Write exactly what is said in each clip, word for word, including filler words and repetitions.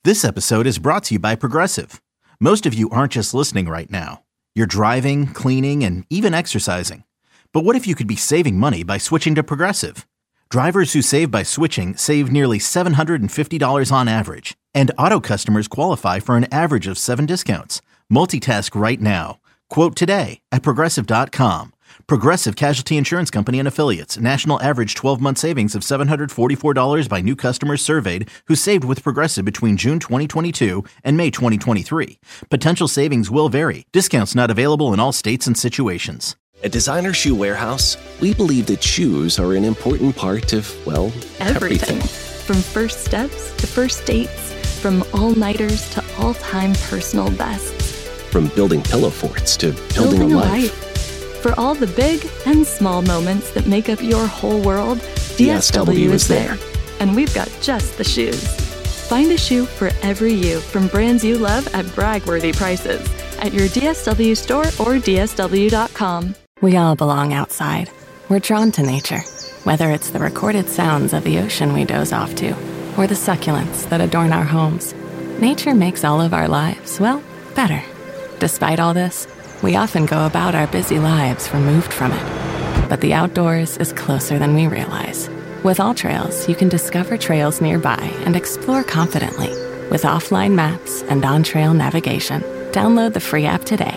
This episode is brought to you by Progressive. Most of you aren't just listening right now. You're driving, cleaning, and even exercising. But what if you could be saving money by switching to Progressive? Drivers who save by switching save nearly seven hundred fifty dollars on average. And auto customers qualify for an average of seven discounts. Multitask right now. Quote today at progressive dot com. Progressive Casualty Insurance Company and Affiliates. National average twelve-month savings of seven hundred forty-four dollars by new customers surveyed who saved with Progressive between June twenty twenty-two and May twenty twenty-three. Potential savings will vary. Discounts not available in all states and situations. At Designer Shoe Warehouse, we believe that shoes are an important part of, well, everything. everything. From first steps to first dates, from all-nighters to all-time personal bests. From building pillow forts to building, Building a a life. life. For all the big and small moments that make up your whole world, D S W is there. And we've got just the shoes. Find a shoe for every you from brands you love at brag-worthy prices at your D S W store or D S W dot com. We all belong outside. We're drawn to nature, whether it's the recorded sounds of the ocean we doze off to, or the succulents that adorn our homes. Nature makes all of our lives, well, better. Despite all this, we often go about our busy lives removed from it. But the outdoors is closer than we realize. With AllTrails, you can discover trails nearby and explore confidently. With offline maps and on-trail navigation, download the free app today.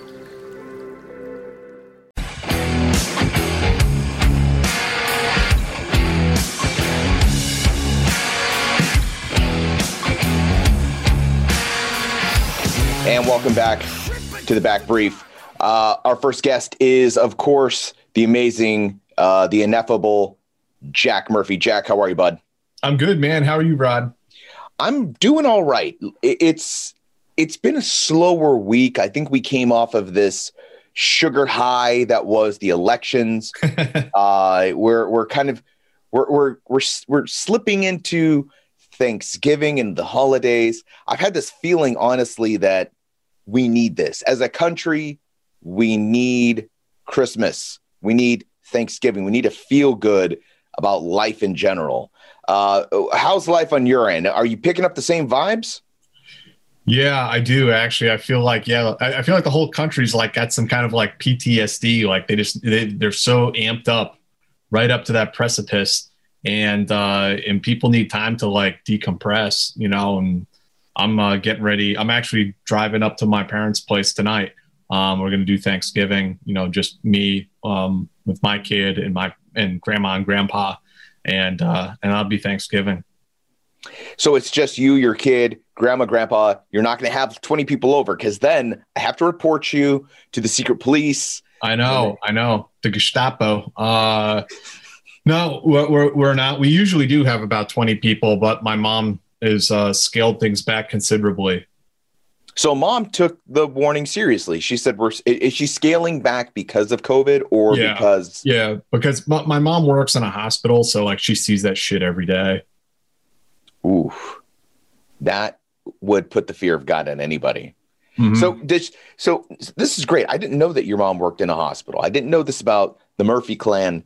And welcome back to the Back Brief. Uh, our first guest is, of course, the amazing, uh, the ineffable Jack Murphy. Jack, how are you, bud? I'm good, man. How are you, Rod? I'm doing all right. It's it's been a slower week. I think we came off of this sugar high that was the elections. uh, we're we're kind of we're we're we're we're slipping into Thanksgiving and the holidays. I've had this feeling, honestly, that we need this as a country. We need Christmas. We need Thanksgiving. We need to feel good about life in general. Uh, how's life on your end? Are you picking up the same vibes? Yeah, I do actually. I feel like, yeah, I, I feel like the whole country's like got some kind of like P T S D. Like they just, they, they're so amped up right up to that precipice, and, uh, and people need time to like decompress, you know, and I'm uh, getting ready. I'm actually driving up to my parents' place tonight. Um, we're going to do Thanksgiving, you know, just me um, with my kid and my and grandma and grandpa, and uh, and that'll be Thanksgiving. So it's just you, your kid, grandma, grandpa. You're not going to have twenty people over, because then I have to report you to the secret police. I know, I know, the Gestapo. Uh, no, we're we're not. We usually do have about twenty people, but my mom is uh, scaled things back considerably. So mom took the warning seriously. She said, "We're is she scaling back because of COVID or yeah. because?" Yeah, because my, my mom works in a hospital, so like she sees that shit every day. Ooh, that would put the fear of God in anybody. Mm-hmm. So this, so this is great. I didn't know that your mom worked in a hospital. I didn't know this about the Murphy clan.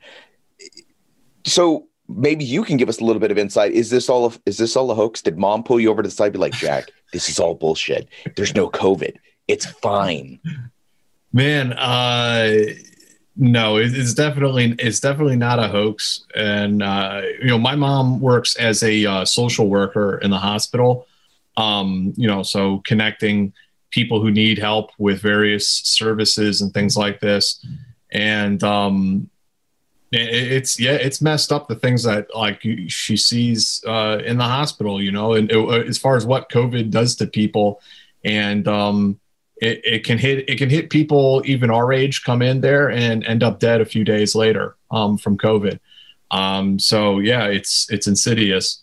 So maybe you can give us a little bit of insight. Is this all of, is this all a hoax? Did mom pull you over to the side and be like, Jack, this is all bullshit. There's no COVID. It's fine. Man, uh, no, it, it's definitely, it's definitely not a hoax. And, uh, you know, my mom works as a uh, social worker in the hospital. Um, you know, so connecting people who need help with various services and things like this. And, um, it's yeah, it's messed up, the things that like she sees uh, in the hospital, you know, and it, as far as what COVID does to people, and um, it, it can hit it can hit people even our age, come in there and end up dead a few days later um, from COVID. Um, so yeah, it's it's insidious.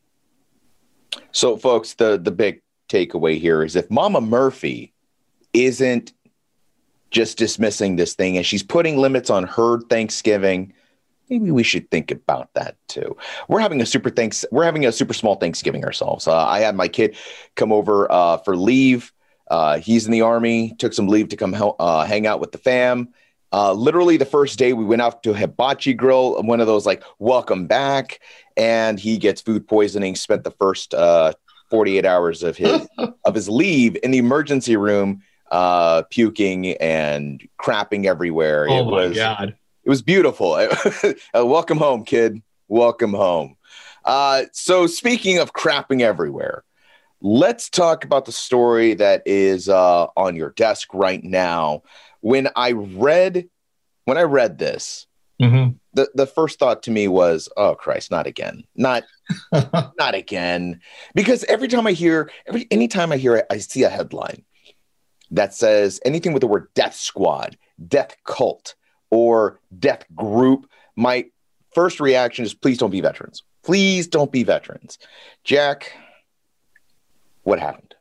So, folks, the the big takeaway here is if Mama Murphy isn't just dismissing this thing and she's putting limits on her Thanksgiving, maybe we should think about that too. We're having a super thanks. We're having a super small Thanksgiving ourselves. Uh, I had my kid come over uh, for leave. Uh, he's in the Army, took some leave to come ho- uh, hang out with the fam. Uh, literally the first day we went out to a hibachi grill, one of those like welcome back, and he gets food poisoning, spent the first uh, forty-eight hours of his of his leave in the emergency room, uh, puking and crapping everywhere. Oh it my was, God. It was beautiful. uh, welcome home, kid. Welcome home. Uh, so speaking of crapping everywhere, let's talk about the story that is uh, on your desk right now. When I read, when I read this, mm-hmm. the, the first thought to me was, oh Christ, not again, not, not again. Because every time I hear, every anytime I hear it, I see a headline that says anything with the word death squad, death cult, or death group. My first reaction is, please don't be veterans. Please don't be veterans. Jack, what happened?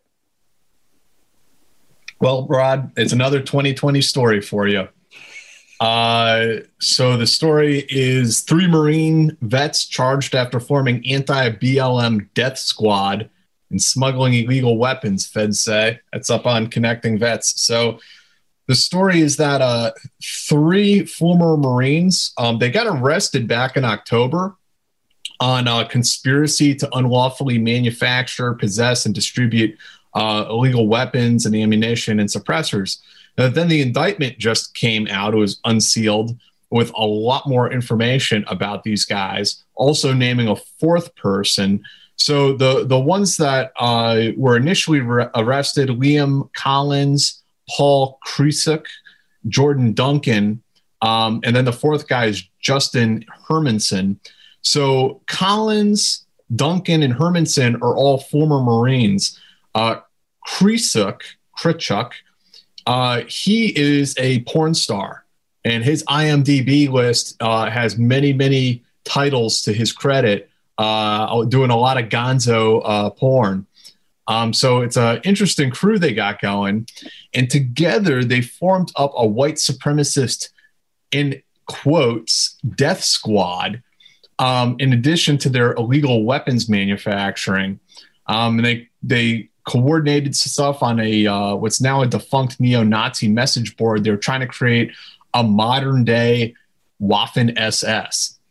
Well, Rod, it's another twenty twenty story for you. Uh, so the story is three Marine vets charged after forming anti-B L M death squad and smuggling illegal weapons, feds say. That's up on Connecting Vets. So the story is that uh, three former Marines, um, they got arrested back in October on uh, conspiracy to unlawfully manufacture, possess, and distribute uh, illegal weapons and ammunition and suppressors. Now, then the indictment just came out. It was unsealed with a lot more information about these guys, also naming a fourth person. So the, the ones that uh, were initially re- arrested, Liam Collins, Paul Kresuk, Jordan Duncan, um, and then the fourth guy is Justin Hermanson. So Collins, Duncan, and Hermanson are all former Marines. Uh, Kresuk, Kretschuk, uh, he is a porn star, and his I M D B list uh, has many, many titles to his credit, uh, doing a lot of gonzo uh, porn. Um, so it's an interesting crew they got going, and together they formed up a white supremacist, in quotes, death squad, um, in addition to their illegal weapons manufacturing. Um, and they they coordinated stuff on a uh, what's now a defunct neo-Nazi message board. They're trying to create a modern-day Waffen S S.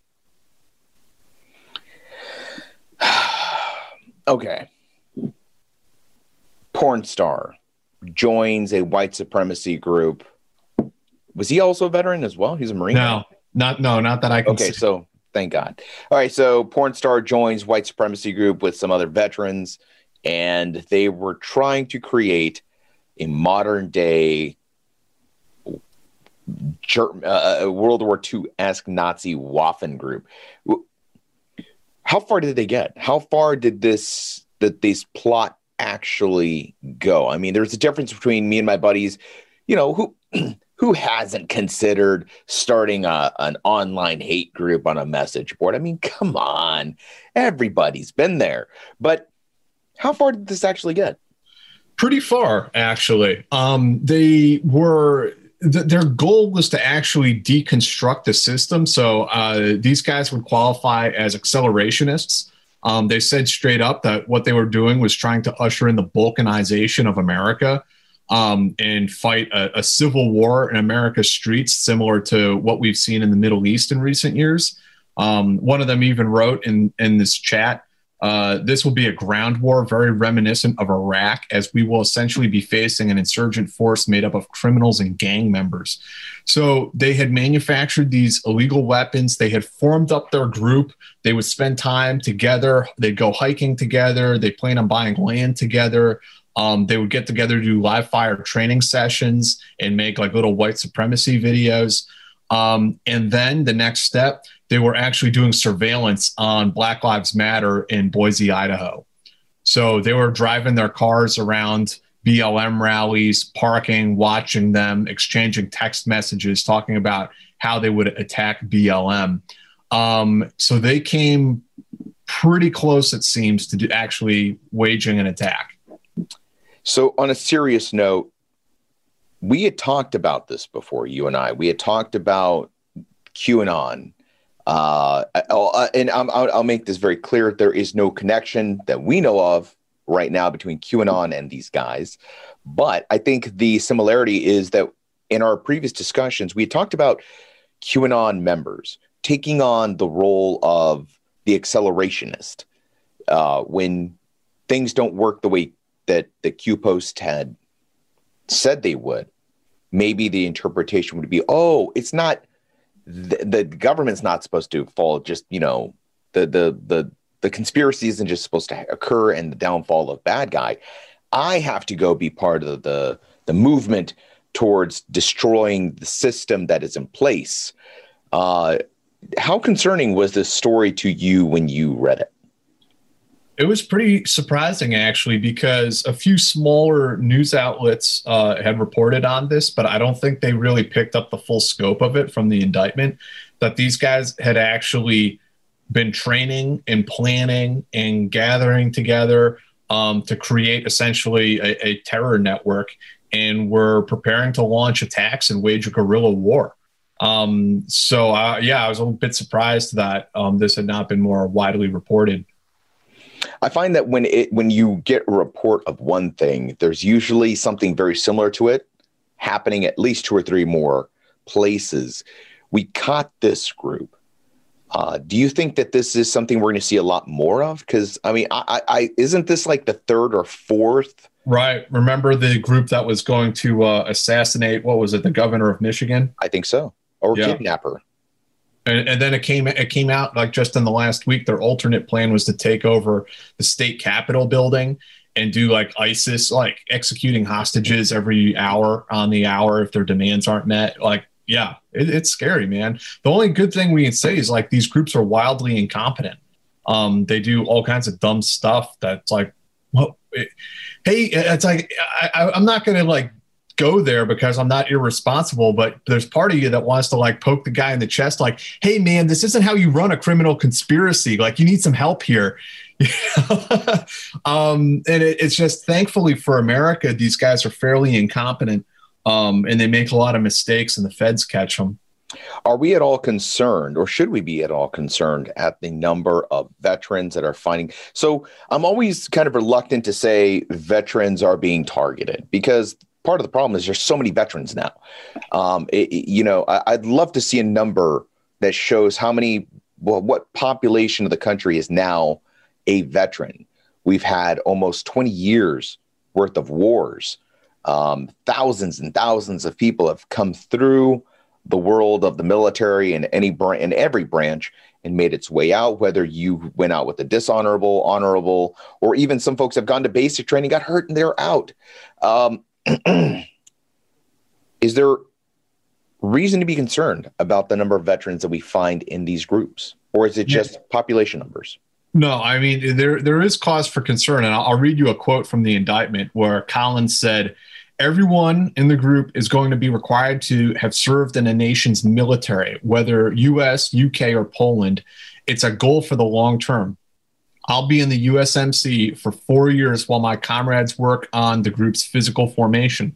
Okay. Porn star joins a white supremacy group. Was he also a veteran as well? He's a Marine? No, not no, not that I can Okay, see. so thank God. All right, so porn star joins white supremacy group with some other veterans, and they were trying to create a modern day uh, World War Two-esque Nazi Waffen group. How far did they get? How far did this that this plot actually go? I mean, there's a difference between me and my buddies, you know, who who hasn't considered starting a, an online hate group on a message board? I mean, come on, everybody's been there. But how far did this actually get? Pretty far, actually. Um, they were th- their goal was to actually deconstruct the system. So uh, these guys would qualify as accelerationists. Um, they said straight up that what they were doing was trying to usher in the balkanization of America um, and fight a, a civil war in America's streets, similar to what we've seen in the Middle East in recent years. Um, one of them even wrote in, in this chat, uh, this will be a ground war very reminiscent of Iraq, as we will essentially be facing an insurgent force made up of criminals and gang members. So they had manufactured these illegal weapons. They had formed up their group. They would spend time together. They'd go hiking together. They planned on buying land together. Um, they would get together to do live fire training sessions and make like little white supremacy videos. Um, and then the next step, they were actually doing surveillance on Black Lives Matter in Boise, Idaho. So they were driving their cars around B L M rallies, parking, watching them, exchanging text messages, talking about how they would attack B L M. Um, so they came pretty close, it seems, to do, actually waging an attack. So on a serious note, we had talked about this before, you and I. We had talked about QAnon. Uh, and I'm, I'll make this very clear. There is no connection that we know of right now between QAnon and these guys. But I think the similarity is that in our previous discussions, we had talked about QAnon members taking on the role of the accelerationist uh, when things don't work the way that the Q Post had said they would, maybe the interpretation would be, oh, it's not the, the government's not supposed to fall. Just, you know, the the the the conspiracy isn't just supposed to occur and the downfall of bad guy. I have to go be part of the the movement towards destroying the system that is in place. Uh, how concerning was this story to you when you read it? It was pretty surprising, actually, because a few smaller news outlets uh, had reported on this, but I don't think they really picked up the full scope of it from the indictment, that these guys had actually been training and planning and gathering together um, to create essentially a, a terror network, and were preparing to launch attacks and wage a guerrilla war. Um, so, uh, yeah, I was a little bit surprised that um, this had not been more widely reported. I find that when it when you get a report of one thing, there's usually something very similar to it happening at least two or three more places. We caught this group. Uh, do you think that this is something we're going to see a lot more of? Because, I mean, I, I isn't this like the third or fourth? Right. Remember the group that was going to uh, assassinate, what was it, the governor of Michigan? I think so. Or yeah. kidnapper. And, and then it came it came out like just in the last week, their alternate plan was to take over the state capitol building and do like ISIS, like executing hostages every hour on the hour if their demands aren't met. Like, yeah, it, it's scary, man. The only good thing we can say is like these groups are wildly incompetent. Um, they do all kinds of dumb stuff that's like, well, it, hey, it's like I, I'm not going to like go there because I'm not irresponsible, but there's part of you that wants to like poke the guy in the chest like, hey man, this isn't how you run a criminal conspiracy. Like, you need some help here. um, and it, it's just, thankfully for America, these guys are fairly incompetent um, and they make a lot of mistakes and the feds catch them. Are we at all concerned, or should we be at all concerned at the number of veterans that are finding? So I'm always kind of reluctant to say veterans are being targeted, because part of the problem is there's so many veterans now. Um, it, it, you know, I, I'd love to see a number that shows how many, well, what population of the country is now a veteran. We've had almost twenty years worth of wars. Um, thousands and thousands of people have come through the world of the military and any br- and every branch and made its way out, whether you went out with a dishonorable, honorable, or even some folks have gone to basic training, got hurt, and they're out. Um, Is there reason to be concerned about the number of veterans that we find in these groups, or is it just yeah. population numbers? No, I mean, there there is cause for concern. And I'll, I'll read you a quote from the indictment where Collins said, everyone in the group is going to be required to have served in a nation's military, whether U S, U K, or Poland. It's a goal for the long term. I'll be in the U S M C for four years while my comrades work on the group's physical formation.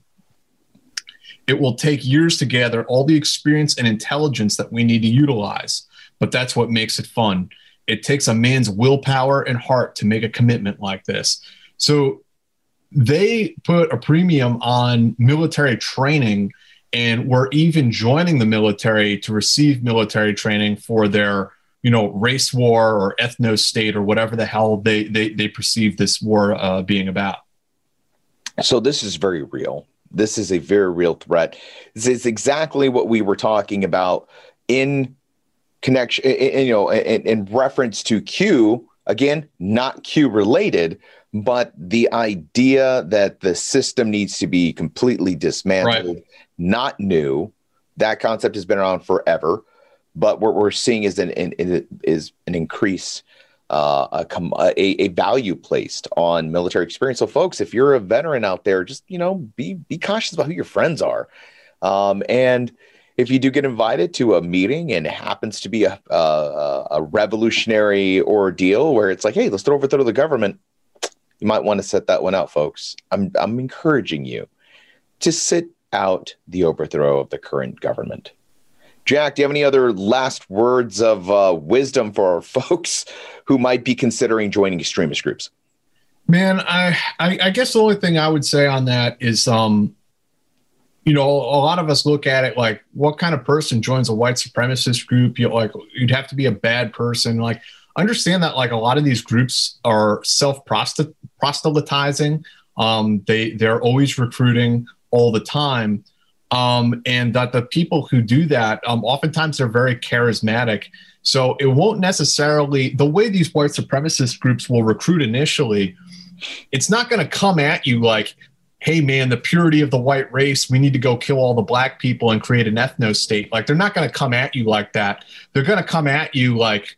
It will take years to gather all the experience and intelligence that we need to utilize, but that's what makes it fun. It takes a man's willpower and heart to make a commitment like this. So they put a premium on military training and were even joining the military to receive military training for their, you know, race war or ethno state or whatever the hell they they they perceive this war uh, being about. So this is very real. This is a very real threat. This is exactly what we were talking about in connection, in, you know, in, in reference to Q. Again, not Q related, but the idea that the system needs to be completely dismantled, right. Not new. That concept has been around forever. But what we're seeing is an, an is an increase, uh, a, a value placed on military experience. So, folks, if you're a veteran out there, just you know, be be cautious about who your friends are, um, and if you do get invited to a meeting and it happens to be a a, a revolutionary ordeal where it's like, hey, let's overthrow the government, you might want to set that one out, folks. I'm I'm encouraging you to sit out the overthrow of the current government. Jack, do you have any other last words of uh, wisdom for our folks who might be considering joining extremist groups? Man, I, I, I guess the only thing I would say on that is, um, you know, a lot of us look at it like, what kind of person joins a white supremacist group? You know, like, you'd have to be a bad person. Like, understand that like a lot of these groups are self-proselytizing. Um, they, they're always recruiting all the time. Um, and that the people who do that, um, oftentimes they're very charismatic. So it won't necessarily, the way these white supremacist groups will recruit initially, it's not going to come at you like, hey man, the purity of the white race, we need to go kill all the black people and create an ethno state. Like, they're not going to come at you like that. They're going to come at you like,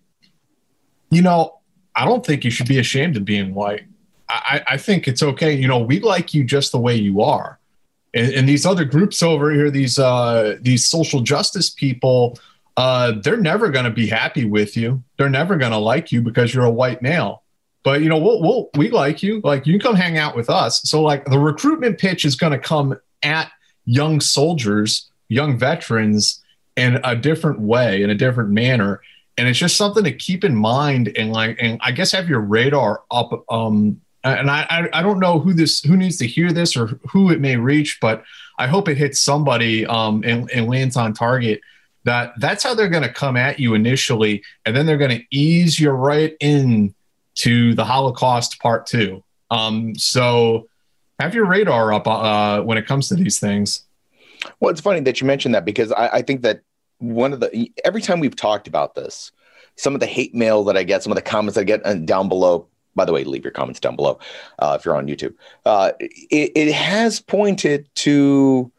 you know, I don't think you should be ashamed of being white. I, I think it's okay. You know, we like you just the way you are. And, and these other groups over here, these uh, these social justice people, uh, they're never going to be happy with you. They're never going to like you because you're a white male. But, you know, we'll, we'll, we like you. Like, you can come hang out with us. So, like, the recruitment pitch is going to come at young soldiers, young veterans in a different way, in a different manner. And it's just something to keep in mind and, like, and I guess have your radar up. Um, and I, I, I don't know who this, who needs to hear this or who it may reach, but I hope it hits somebody um, and, and lands on target. That that's how they're going to come at you initially. And then they're going to ease you right in to the Holocaust part two. Um, so have your radar up uh, when it comes to these things. Well, it's funny that you mentioned that, because I, I think that one of the, every time we've talked about this, some of the hate mail that I get, some of the comments I get uh, down below, by the way, leave your comments down below uh, if you're on YouTube. Uh, it, it has pointed to,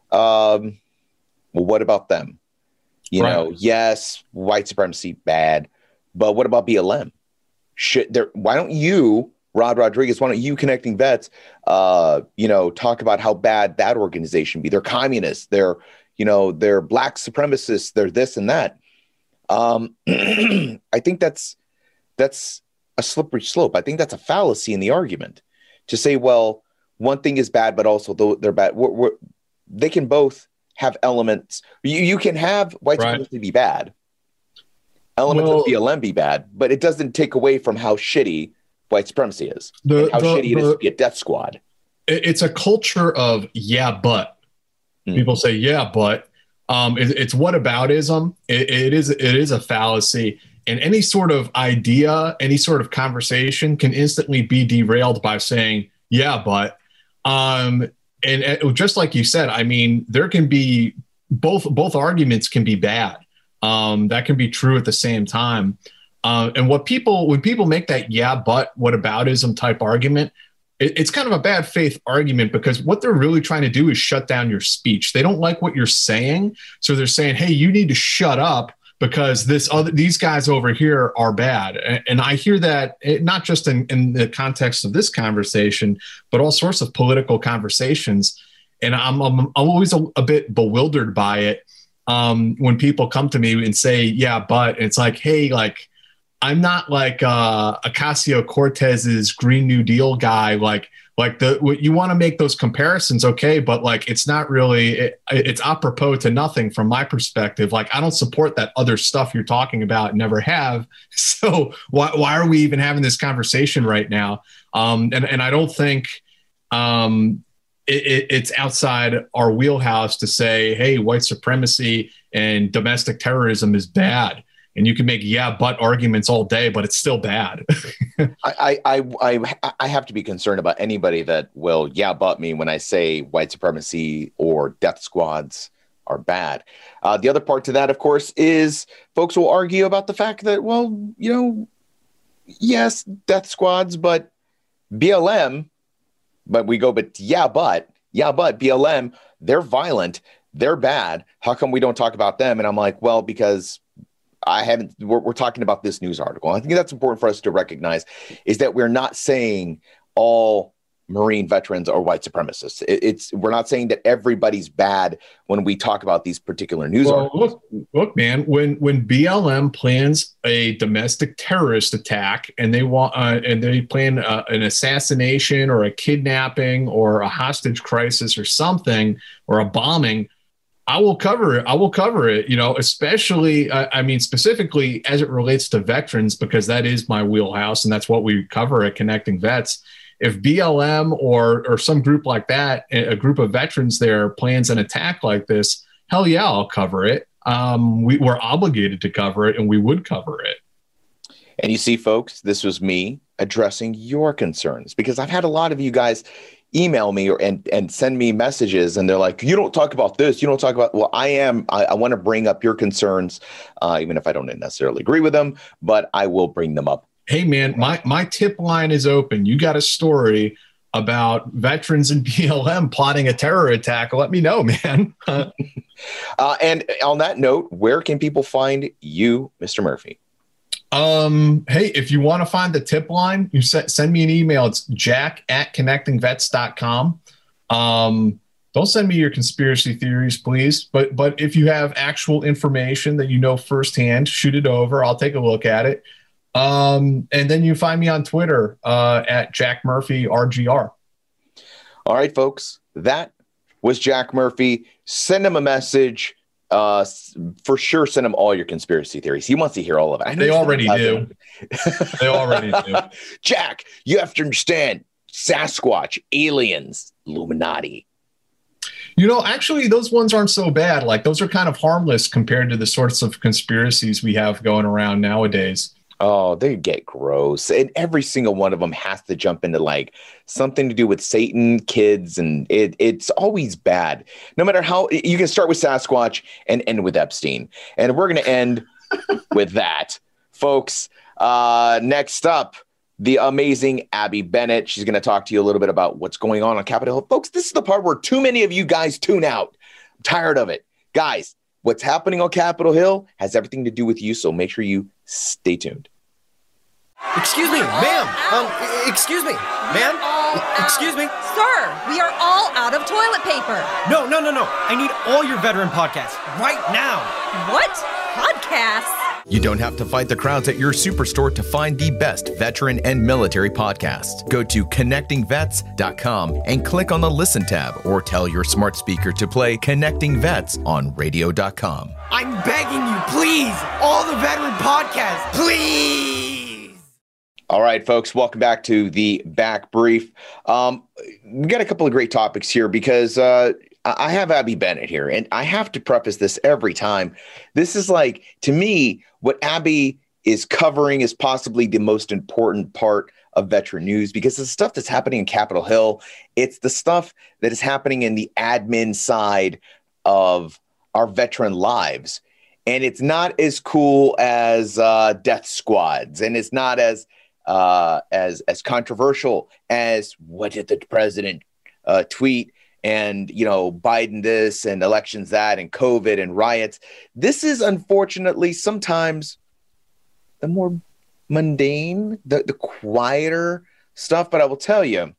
um, well, what about them? You right. know, yes, white supremacy, bad, but what about B L M? Should there, why don't you, Rod Rodriguez, why don't you, Connecting Vets, uh, you know, talk about how bad that organization be? They're communists. They're, you know, they're black supremacists. They're this and that. Um, I think that's that's a slippery slope. I think that's a fallacy in the argument to say, well, one thing is bad, but also they're bad. We're, we're, they can both have elements. You, you can have white right. supremacy be bad. Elements well, of B L M be bad, but it doesn't take away from how shitty white supremacy is, the, and how the, shitty it the, is to be a death squad. It's a culture of yeah, but mm. people say yeah, but um, it, it's whataboutism. It, it is it is a fallacy, and any sort of idea, any sort of conversation can instantly be derailed by saying yeah, but. Um, and, and just like you said, I mean, there can be both both arguments can be bad. Um, that can be true at the same time. Uh, and what people, when people make that, yeah, but whataboutism type argument, it, it's kind of a bad faith argument, because what they're really trying to do is shut down your speech. They don't like what you're saying. So they're saying, hey, you need to shut up because this other, these guys over here are bad. And, and I hear that it, not just in, in the context of this conversation, but all sorts of political conversations. And I'm, I'm, I'm always a, a bit bewildered by it. Um, when people come to me and say, yeah, but it's like, hey, like, I'm not like uh, Ocasio-Cortez's Green New Deal guy. Like, like the, you want to make those comparisons. Okay. But like, it's not really, it, it's apropos to nothing from my perspective. Like, I don't support that other stuff you're talking about, never have. So why, why are we even having this conversation right now? Um, and, and I don't think, um, It, it, it's outside our wheelhouse to say, hey, white supremacy and domestic terrorism is bad. And you can make yeah, but arguments all day, but it's still bad. I, I, I, I have to be concerned about anybody that will yeah, but me when I say white supremacy or death squads are bad. Uh, the other part to that, of course, is folks will argue about the fact that, well, you know, yes, death squads, but B L M, but we go, but yeah, but, yeah, but B L M, they're violent, they're bad. How come we don't talk about them? And I'm like, well, because I haven't, we're, we're talking about this news article. I think that's important for us to recognize, is that we're not saying all Marine veterans are white supremacists. It, it's, we're not saying that everybody's bad when we talk about these particular news well, articles. Look, look, man, when, when B L M plans a domestic terrorist attack and they want, uh, and they plan uh, an assassination or a kidnapping or a hostage crisis or something, or a bombing, I will cover it. I will cover it, you know, especially, uh, I mean, specifically as it relates to veterans, because that is my wheelhouse and that's what we cover at Connecting Vets. If B L M or or some group like that, a group of veterans there plans an attack like this, hell yeah, I'll cover it. Um, we, we're obligated to cover it, and we would cover it. And you see, folks, this was me addressing your concerns, because I've had a lot of you guys email me or and, and send me messages, and they're like, you don't talk about this. You don't talk about, well, I am, I, I want to bring up your concerns, uh, even if I don't necessarily agree with them, but I will bring them up. Hey man, my, my tip line is open. You got a story about veterans in B L M plotting a terror attack, let me know, man. uh, and on that note, where can people find you, Mister Murphy? Um, hey, if you want to find the tip line, you set, send me an email. It's jack at connecting vets dot com. Um, don't send me your conspiracy theories, please. But but if you have actual information that you know firsthand, shoot it over. I'll take a look at it. Um, and then you find me on Twitter uh, at Jack Murphy R G R. All right, folks, that was Jack Murphy. Send him a message. Uh, for sure, send him all your conspiracy theories. He wants to hear all of it. I know they already do. They already do. Jack, you have to understand Sasquatch, aliens, Illuminati. You know, actually, those ones aren't so bad. Like, those are kind of harmless compared to the sorts of conspiracies we have going around nowadays. Oh, they get gross. And every single one of them has to jump into like something to do with Satan, kids, and it, it's always bad. No matter how, you can start with Sasquatch and end with Epstein. And we're going to end with that, folks. Uh, next up, the amazing Abby Bennett. She's going to talk to you a little bit about what's going on on Capitol Hill. Folks, this is the part where too many of you guys tune out. I'm tired of it. Guys, what's happening on Capitol Hill has everything to do with you, so make sure you stay tuned. Excuse me, ma'am. Um, excuse me, ma'am. Excuse me. Sir, we are all out of toilet paper. No, no, no, no. I need all your veteran podcasts right now. What? Podcasts? You don't have to fight the crowds at your superstore to find the best veteran and military podcasts. Go to connecting vets dot com and click on the Listen tab, or tell your smart speaker to play Connecting Vets on radio dot com. I'm begging you, please. All the veteran podcasts, please. All right, folks, welcome back to the Back Brief. Um, we got a couple of great topics here because uh, I have Abby Bennett here, and I have to preface this every time. This is like, to me, what Abby is covering is possibly the most important part of veteran news, because the stuff that's happening in Capitol Hill, it's the stuff that is happening in the admin side of our veteran lives. And it's not as cool as uh, death squads, and it's not as uh, as as controversial as what did the president uh, tweet, and, you know, Biden this and elections that and COVID and riots. This is unfortunately sometimes the more mundane, the, the quieter stuff. But I will tell you,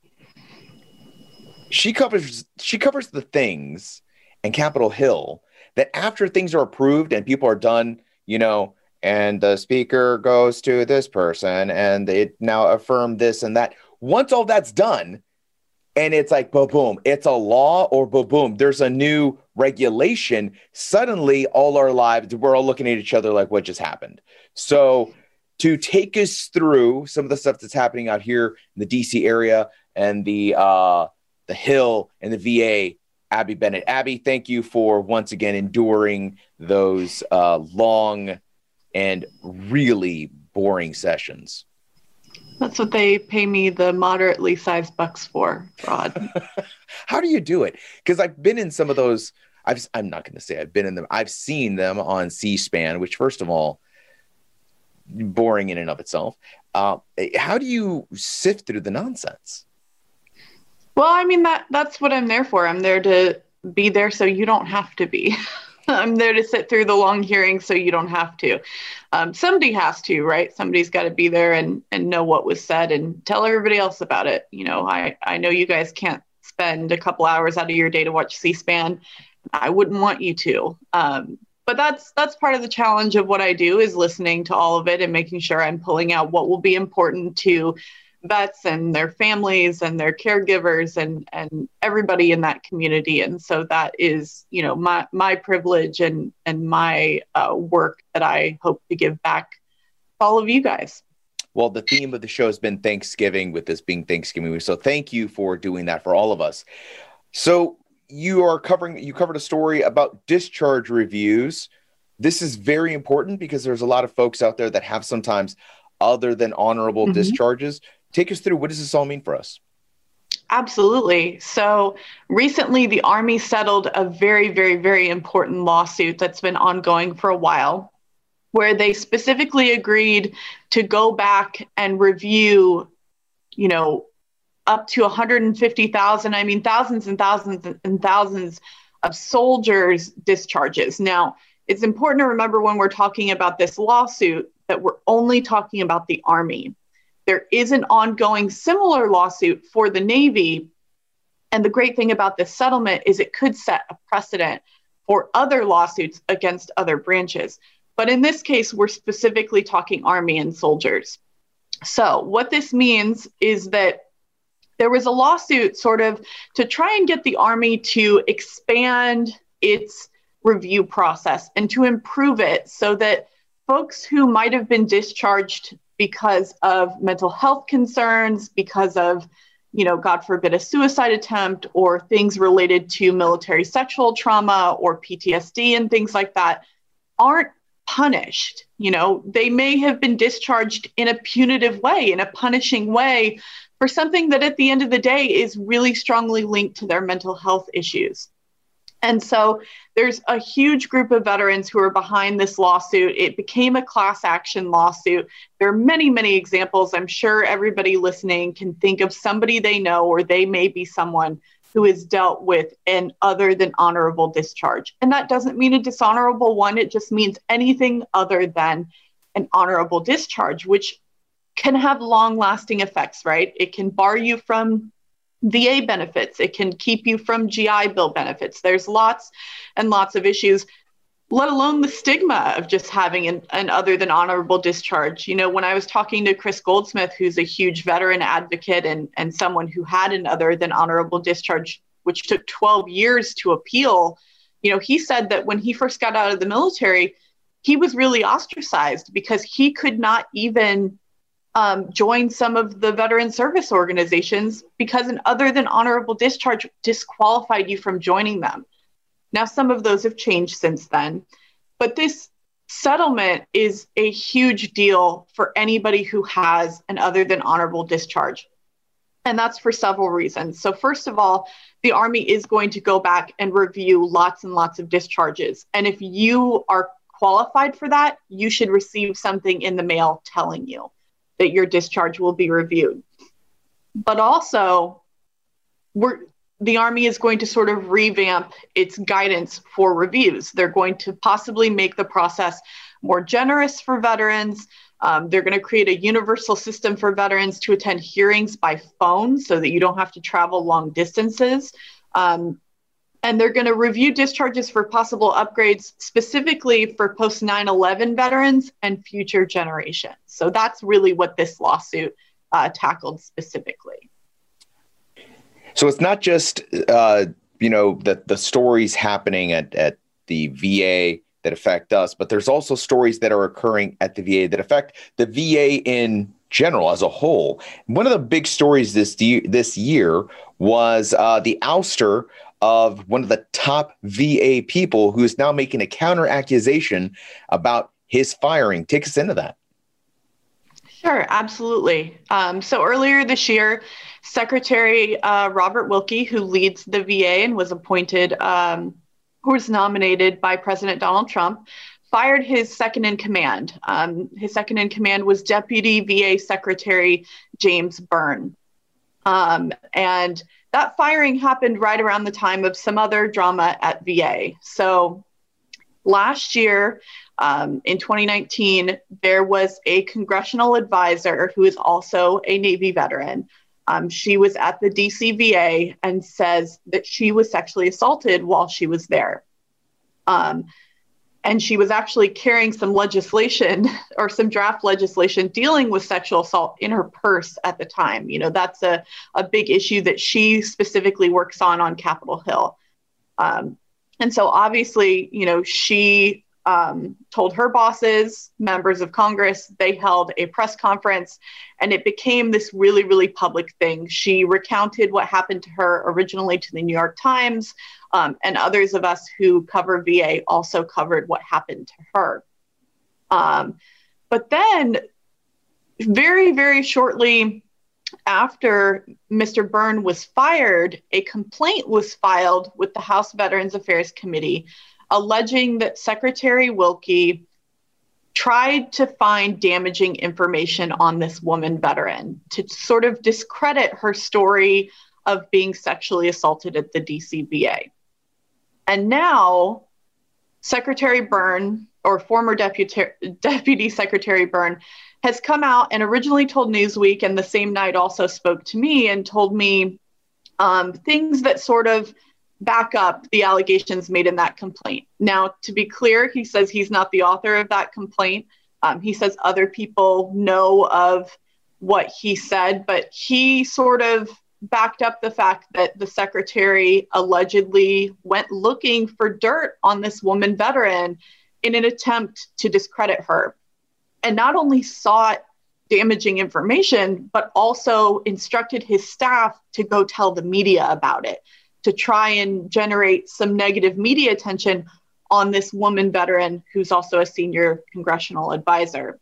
she covers she covers the things in Capitol Hill that after things are approved and people are done, you know, and the speaker goes to this person and it now affirmed this and that. Once all that's done, and it's like, boom, boom, it's a law, or boom, boom, there's a new regulation. Suddenly, all our lives, we're all looking at each other like, what just happened? So to take us through some of the stuff that's happening out here in the D C area and the uh, the Hill and the V A, Abby Bennett. Abby, thank you for once again enduring those uh, long and really boring sessions. That's what they pay me the moderately sized bucks for, Rod. How do you do it? Because I've been in some of those. I've, I'm not going to say I've been in them. I've seen them on C-SPAN, which, first of all, boring in and of itself. Uh, how do you sift through the nonsense? Well, I mean, that that's what I'm there for. I'm there to be there so you don't have to be. I'm there to sit through the long hearings so you don't have to. Um, somebody has to, right? Somebody's got to be there and, and know what was said and tell everybody else about it. You know, I, I know you guys can't spend a couple hours out of your day to watch C-SPAN. I wouldn't want you to. Um, but that's that's part of the challenge of what I do, is listening to all of it and making sure I'm pulling out what will be important to vets and their families and their caregivers and and everybody in that community. And so that is, you know, my my privilege and and my uh, work that I hope to give back to all of you guys. Well, the theme of the show has been Thanksgiving, with this being Thanksgiving week. So thank you for doing that for all of us. So you are covering, you covered a story about discharge reviews this is very important because there's a lot of folks out there that have sometimes other than honorable mm-hmm. discharges. Take us through, what does this all mean for us? Absolutely. So recently, the Army settled a very, very, very important lawsuit that's been ongoing for a while, where they specifically agreed to go back and review, you know, up to one hundred fifty thousand, I mean, thousands and thousands and thousands of soldiers' discharges. Now, it's important to remember when we're talking about this lawsuit that we're only talking about the Army. There is an ongoing similar lawsuit for the Navy. And the great thing about this settlement is it could set a precedent for other lawsuits against other branches. But in this case, we're specifically talking Army and soldiers. So what this means is that there was a lawsuit sort of to try and get the Army to expand its review process and to improve it so that folks who might have been discharged because of mental health concerns, because of, you know, God forbid, a suicide attempt or things related to military sexual trauma or P T S D and things like that, aren't punished. You know, they may have been discharged in a punitive way, in a punishing way, for something that at the end of the day is really strongly linked to their mental health issues. And so there's a huge group of veterans who are behind this lawsuit. It became a class action lawsuit. There are many, many examples. I'm sure everybody listening can think of somebody they know, or they may be someone who has dealt with an other than honorable discharge. And that doesn't mean a dishonorable one. It just means anything other than an honorable discharge, which can have long lasting effects, right? It can bar you from V A benefits. It can keep you from G I Bill benefits. There's lots and lots of issues, let alone the stigma of just having an, an other than honorable discharge. You know, when I was talking to Chris Goldsmith, who's a huge veteran advocate and, and someone who had an other than honorable discharge, which took twelve years to appeal, you know, he said that when he first got out of the military, he was really ostracized because he could not even Um, join some of the veteran service organizations because an other than honorable discharge disqualified you from joining them. Now, some of those have changed since then, but this settlement is a huge deal for anybody who has an other than honorable discharge. And that's for several reasons. So first of all, the Army is going to go back and review lots and lots of discharges. And if you are qualified for that, you should receive something in the mail telling you that your discharge will be reviewed. But also, we're, the Army is going to sort of revamp its guidance for reviews. They're going to possibly make the process more generous for veterans. Um, they're going to create a universal system for veterans to attend hearings by phone so that you don't have to travel long distances. Um, and they're going to review discharges for possible upgrades specifically for post nine eleven veterans and future generations. So that's really what this lawsuit uh, tackled specifically. So it's not just, uh, you know, the, the stories happening at, at the V A that affect us, but there's also stories that are occurring at the V A that affect the V A in general as a whole. One of the big stories this, de- this year was uh, the ouster of one of the top V A people who is now making a counter accusation about his firing. Take us into that. Sure, absolutely. Um, so earlier this year, Secretary uh, Robert Wilkie, who leads the V A and was appointed, um, who was nominated by President Donald Trump, fired his second in command. Um, his second in command was Deputy V A Secretary James Byrne. Um, and that firing happened right around the time of some other drama at V A. So last year, um, in twenty nineteen, there was a congressional advisor who is also a Navy veteran. Um, she was at the D C V A and says that she was sexually assaulted while she was there. Um, and she was actually carrying some legislation or some draft legislation dealing with sexual assault in her purse at the time. You know, that's a, a big issue that she specifically works on on Capitol Hill. Um, and so obviously, you know, she um, told her bosses, members of Congress. They held a press conference, and it became this really, really public thing. She recounted what happened to her originally to the New York Times, um, and others of us who cover V A also covered what happened to her. Um, but then very, very shortly after Mister Byrne was fired, a complaint was filed with the House Veterans Affairs Committee alleging that Secretary Wilkie tried to find damaging information on this woman veteran to sort of discredit her story of being sexually assaulted at the D C V A. And now Secretary Byrne, or former Deputy, Deputy Secretary Byrne, has come out and originally told Newsweek, and the same night also spoke to me and told me um, things that sort of back up the allegations made in that complaint. Now, to be clear, he says he's not the author of that complaint. Um, he says other people know of what he said, but he sort of backed up the fact that the secretary allegedly went looking for dirt on this woman veteran in an attempt to discredit her. And not only sought damaging information, but also instructed his staff to go tell the media about it, to try and generate some negative media attention on this woman veteran who's also a senior congressional advisor.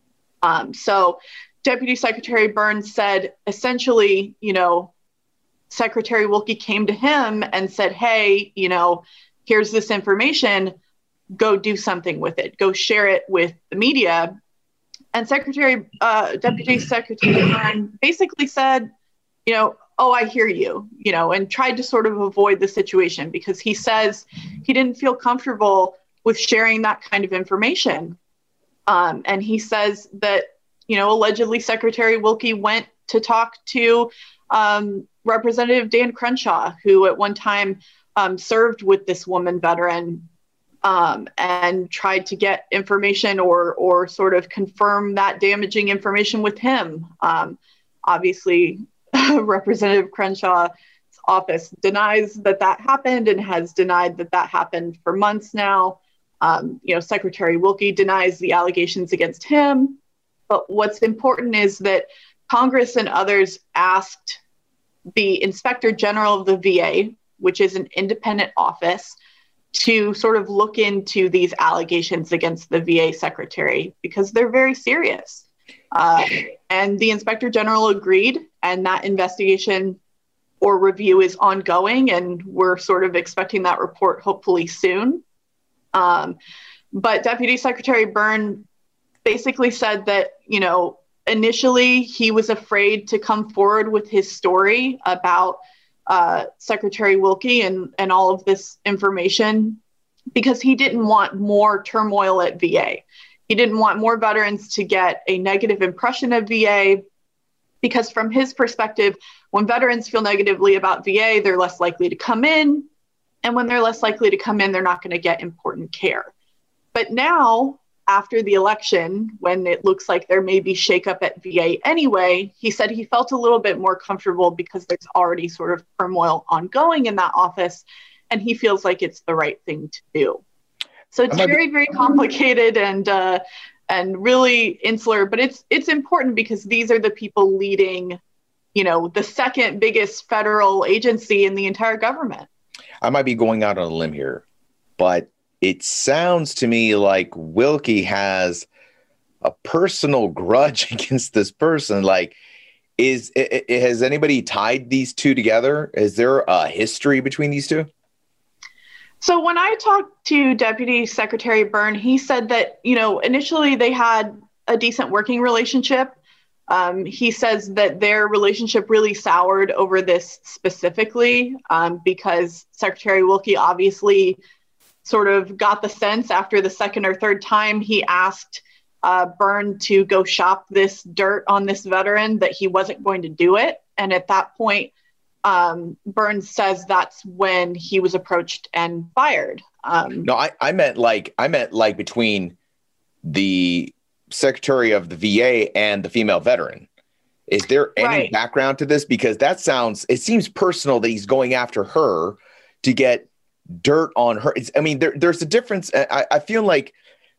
Um, so Deputy Secretary Byrne said, essentially, you know, Secretary Wilkie came to him and said, hey, you know, here's this information, go do something with it, go share it with the media. And Secretary, uh, Deputy Secretary Byrne basically said, you know, oh, I hear you, you know, and tried to sort of avoid the situation because he says he didn't feel comfortable with sharing that kind of information. Um, and he says that, you know, allegedly Secretary Wilkie went to talk to um, Representative Dan Crenshaw, who at one time um, served with this woman veteran, Um, and tried to get information or or sort of confirm that damaging information with him. Um, obviously, Representative Crenshaw's office denies that that happened and has denied that that happened for months now. Um, you know, Secretary Wilkie denies the allegations against him. But what's important is that Congress and others asked the Inspector General of the V A, which is an independent office, to sort of look into these allegations against the V A secretary because they're very serious. Uh, and the Inspector General agreed, and that investigation or review is ongoing, and we're sort of expecting that report hopefully soon. Um, but Deputy Secretary Byrne basically said that, you know, initially he was afraid to come forward with his story about uh, Secretary Wilkie and, and all of this information because he didn't want more turmoil at V A. He didn't want more veterans to get a negative impression of V A because from his perspective, when veterans feel negatively about V A, they're less likely to come in. And when they're less likely to come in, they're not going to get important care. But now, after the election, when it looks like there may be shakeup at V A anyway, he said he felt a little bit more comfortable because there's already sort of turmoil ongoing in that office, and he feels like it's the right thing to do. So it's very, very complicated and uh, and really insular, but it's it's important because these are the people leading, you know, the second biggest federal agency in the entire government. I might be going out on a limb here, but it sounds to me like Wilkie has a personal grudge against this person. Like, is it, it, has anybody tied these two together? Is there a history between these two? So when I talked to Deputy Secretary Byrne, he said that, you know, initially they had a decent working relationship. Um, he says that their relationship really soured over this specifically um, because Secretary Wilkie obviously sort of got the sense after the second or third time he asked uh, Byrne to go shop this dirt on this veteran that he wasn't going to do it. And at that point, um, Byrne says that's when he was approached and fired. Um, no, I, I meant like I meant like between the Secretary of the V A and the female veteran. Is there any right. background to this? Because that sounds, it seems personal that he's going after her to get dirt on her. It's, I mean, there, there's a difference. I, I feel like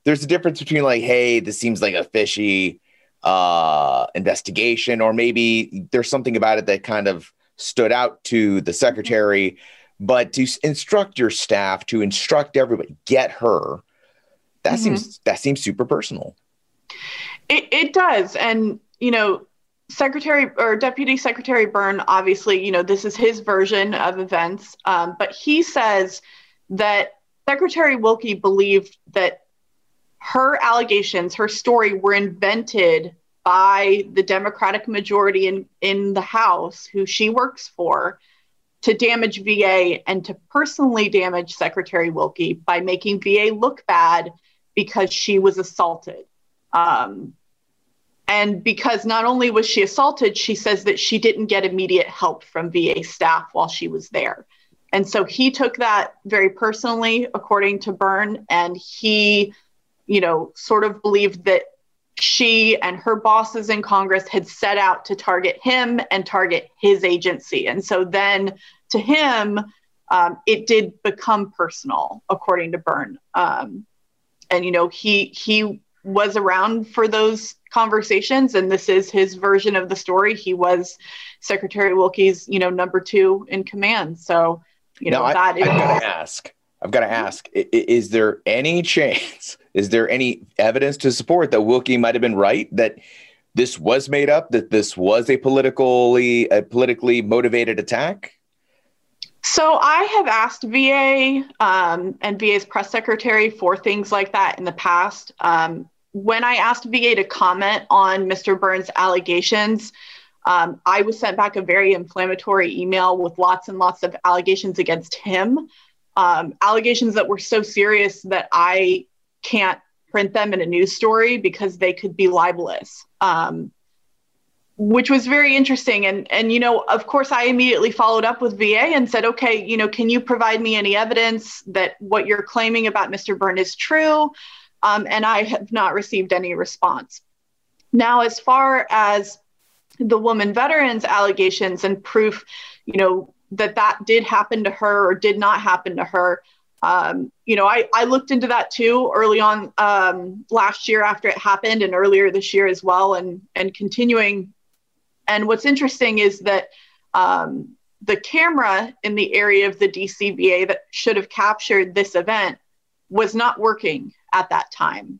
there's a difference between like, hey, this seems like a fishy uh, investigation, or maybe there's something about it that kind of stood out to the secretary, but to instruct your staff, to instruct everybody, get her, that mm-hmm. seems, that seems super personal. It, it does. And, you know, Secretary or Deputy Secretary Byrne, obviously, you know, this is his version of events, um, but he says that Secretary Wilkie believed that her allegations, her story were invented by the Democratic majority in, in the House, who she works for, to damage V A and to personally damage Secretary Wilkie by making V A look bad because she was assaulted. Um, And because not only was she assaulted, she says that she didn't get immediate help from V A staff while she was there. And so he took that very personally, according to Byrne, and he, you know, sort of believed that she and her bosses in Congress had set out to target him and target his agency. And so then to him, um, it did become personal, according to Byrne. Um, and, you know, he he was around for those conversations, and this is his version of the story. He was Secretary Wilkie's, you know, number two in command. So, you know, now, that I, is. I've got to ask. I've got to ask. Is, is there any chance? Is there any evidence to support that Wilkie might have been right, that this was made up, that this was a politically a politically motivated attack? So I have asked V A um, and V A's press secretary for things like that in the past. Um, when I asked V A to comment on Mister Byrne's allegations, um, I was sent back a very inflammatory email with lots and lots of allegations against him, um, allegations that were so serious that I can't print them in a news story because they could be libelous. Um, which was very interesting. And, and, you know, of course, I immediately followed up with V A and said, okay, you know, can you provide me any evidence that what you're claiming about Mister Byrne is true? Um, and I have not received any response. Now, as far as the woman veteran's allegations and proof, you know, that that did happen to her or did not happen to her, um, you know, I, I looked into that too early on um, last year after it happened, and earlier this year as well, and and continuing. And what's interesting is that um, the camera in the area of the D C V A that should have captured this event was not working at that time.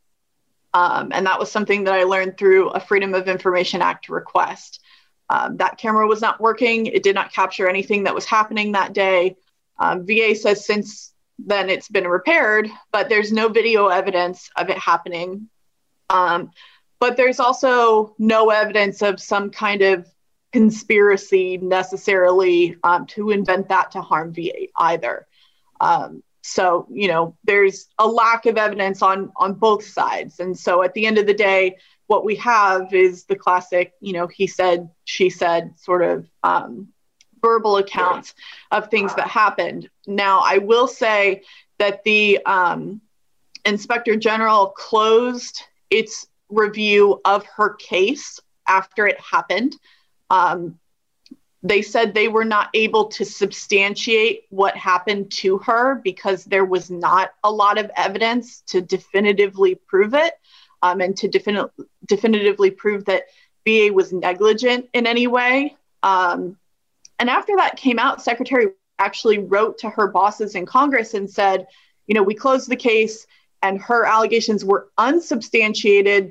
Um, and that was something that I learned through a Freedom of Information Act request. Um, that camera was not working. It did not capture anything that was happening that day. Um, V A says since then it's been repaired, but there's no video evidence of it happening. Um, But there's also no evidence of some kind of conspiracy necessarily um, to invent that to harm V A either. Um, so, you know, there's a lack of evidence on, on both sides. And so at the end of the day, what we have is the classic, you know, he said, she said sort of um, verbal accounts of things that happened. Now, I will say that the um, Inspector General closed its review of her case after it happened. Um, they said they were not able to substantiate what happened to her because there was not a lot of evidence to definitively prove it um, and to defini- definitively prove that V A was negligent in any way. Um, and after that came out, Secretary actually wrote to her bosses in Congress and said, you know, we closed the case and her allegations were unsubstantiated.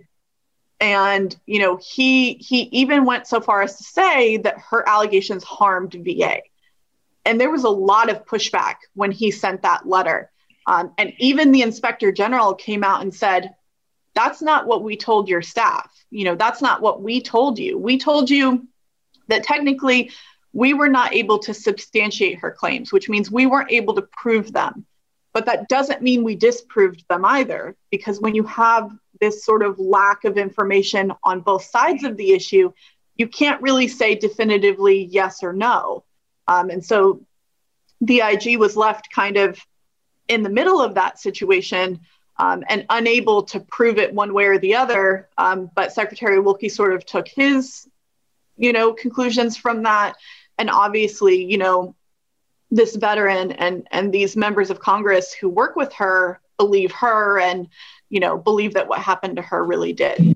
And, you know, he he even went so far as to say that her allegations harmed V A. And there was a lot of pushback when he sent that letter. Um, and even the Inspector General came out and said, that's not what we told your staff. You know, that's not what we told you. We told you that technically we were not able to substantiate her claims, which means we weren't able to prove them. But that doesn't mean we disproved them either, because when you have this sort of lack of information on both sides of the issue, you can't really say definitively yes or no. Um, and so the I G was left kind of in the middle of that situation um, and unable to prove it one way or the other. Um, but Secretary Wilkie sort of took his, you know, conclusions from that. And obviously, you know, this veteran and, and these members of Congress who work with her believe her and, you know, believe that what happened to her really did.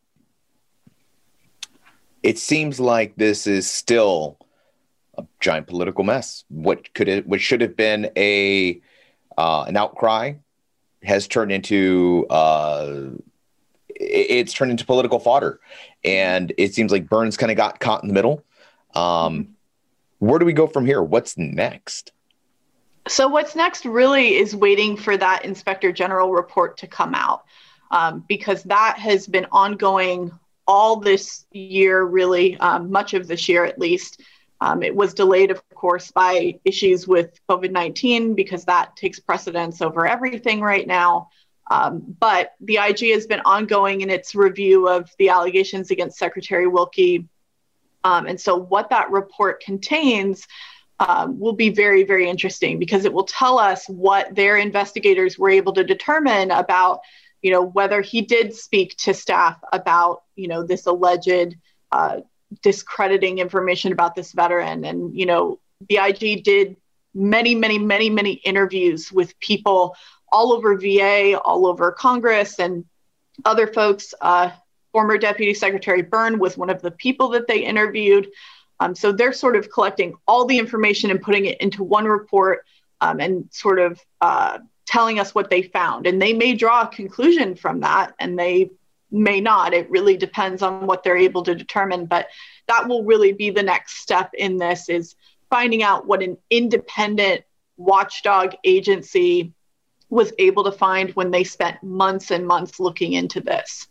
It seems like this is still a giant political mess. What could it, what should have been a uh, an outcry has turned into uh, it's turned into political fodder, and it seems like Burns kind of got caught in the middle. Um, where do we go from here? What's next? So what's next really is waiting for that Inspector General report to come out, um, because that has been ongoing all this year, really, um, much of this year at least. Um, it was delayed, of course, by issues with COVID nineteen because that takes precedence over everything right now. Um, but the I G has been ongoing in its review of the allegations against Secretary Wilkie. Um, and so what that report contains um, will be very, very interesting because it will tell us what their investigators were able to determine about, you know, whether he did speak to staff about, you know, this alleged uh, discrediting information about this veteran. And, you know, the I G did many, many, many, many interviews with people all over V A, all over Congress, and other folks. Uh, former Deputy Secretary Byrne was one of the people that they interviewed. Um, so they're sort of collecting all the information and putting it into one report um, and sort of uh, telling us what they found. And they may draw a conclusion from that, and they may not. It really depends on what they're able to determine. But that will really be the next step in this, is finding out what an independent watchdog agency was able to find when they spent months and months looking into this.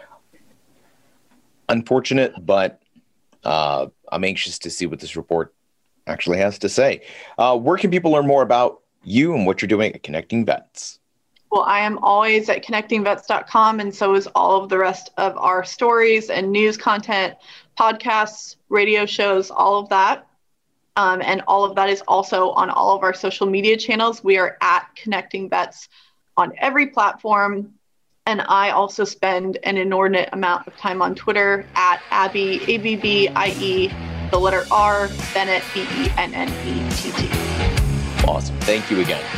Unfortunate, but uh, I'm anxious to see what this report actually has to say. Uh, where can people learn more about you and what you're doing at Connecting Vets? Well, I am always at connecting vets dot com, and so is all of the rest of our stories and news content, podcasts, radio shows, all of that. Um, and all of that is also on all of our social media channels. We are at Connecting Vets on every platform. And I also spend an inordinate amount of time on Twitter at Abby, A B B I E, the letter R, Bennett, B E N N E T T. Awesome. Thank you again.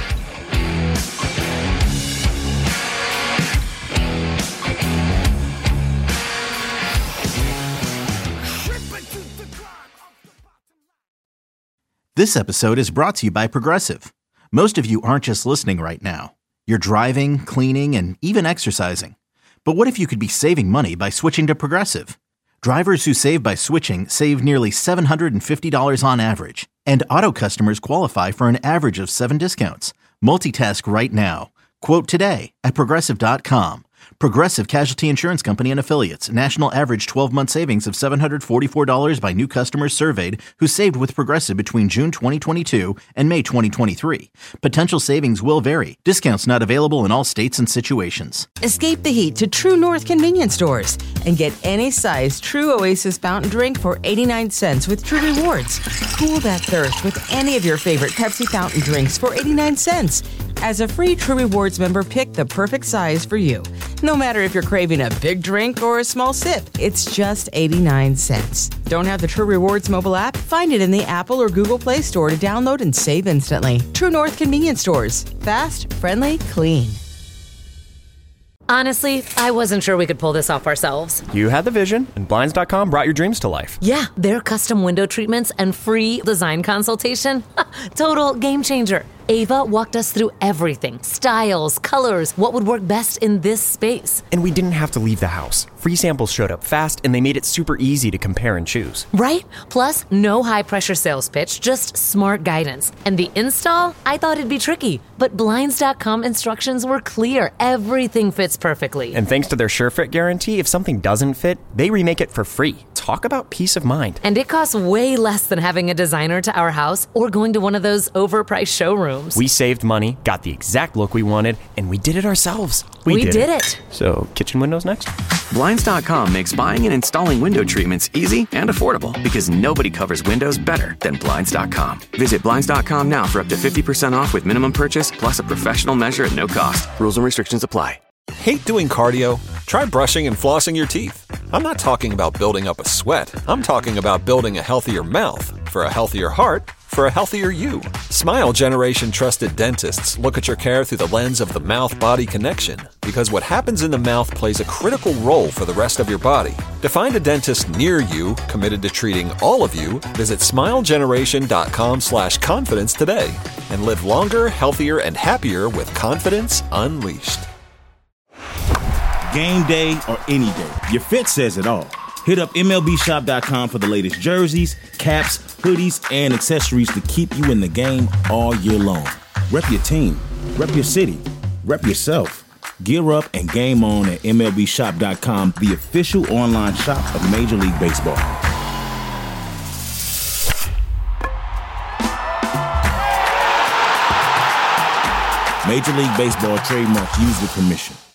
This episode is brought to you by Progressive. Most of you aren't just listening right now. You're driving, cleaning, and even exercising. But what if you could be saving money by switching to Progressive? Drivers who save by switching save nearly seven hundred fifty dollars on average. And auto customers qualify for an average of seven discounts. Multitask right now. Quote today at Progressive dot com. Progressive Casualty Insurance Company and Affiliates. National average twelve-month savings of seven hundred forty-four dollars by new customers surveyed who saved with Progressive between June twenty twenty-two and May twenty twenty-three. Potential savings will vary. Discounts not available in all states and situations. Escape the heat to True North convenience stores and get any size True Oasis fountain drink for eighty-nine cents with True Rewards. Cool that thirst with any of your favorite Pepsi fountain drinks for eighty-nine cents. As a free True Rewards member, pick the perfect size for you. No matter if you're craving a big drink or a small sip, it's just eighty-nine cents. Don't have the True Rewards mobile app? Find it in the Apple or Google Play Store to download and save instantly. True North convenience stores. Fast, friendly, clean. Honestly, I wasn't sure we could pull this off ourselves. You had the vision, and Blinds dot com brought your dreams to life. Yeah, their custom window treatments and free design consultation. Total game changer. Ava walked us through everything. Styles, colors, what would work best in this space. And we didn't have to leave the house. Free samples showed up fast, and they made it super easy to compare and choose. Right? Plus, no high-pressure sales pitch, just smart guidance. And the install? I thought it'd be tricky, but Blinds dot com instructions were clear. Everything fits perfectly. And thanks to their SureFit guarantee, if something doesn't fit, they remake it for free. Talk about peace of mind. And it costs way less than having a designer to our house or going to one of those overpriced showrooms. We saved money, got the exact look we wanted, and we did it ourselves. We, we did, did it. it. So, kitchen windows next? Blinds dot com makes buying and installing window treatments easy and affordable because nobody covers windows better than Blinds dot com. Visit Blinds dot com now for up to fifty percent off with minimum purchase plus a professional measure at no cost. Rules and restrictions apply. Hate doing cardio? Try brushing and flossing your teeth. I'm not talking about building up a sweat. I'm talking about building a healthier mouth for a healthier heart for a healthier you. Smile Generation trusted dentists look at your care through the lens of the mouth-body connection, because what happens in the mouth plays a critical role for the rest of your body. To find a dentist near you committed to treating all of you, visit smilegeneration.com slash confidence today and live longer, healthier, and happier with confidence unleashed. Game day or any day, your fit says it all. Hit up M L B shop dot com for the latest jerseys, caps, hoodies, and accessories to keep you in the game all year long. Rep your team, rep your city, rep yourself. Gear up and game on at M L B shop dot com, the official online shop of Major League Baseball. Major League Baseball trademarks used with permission.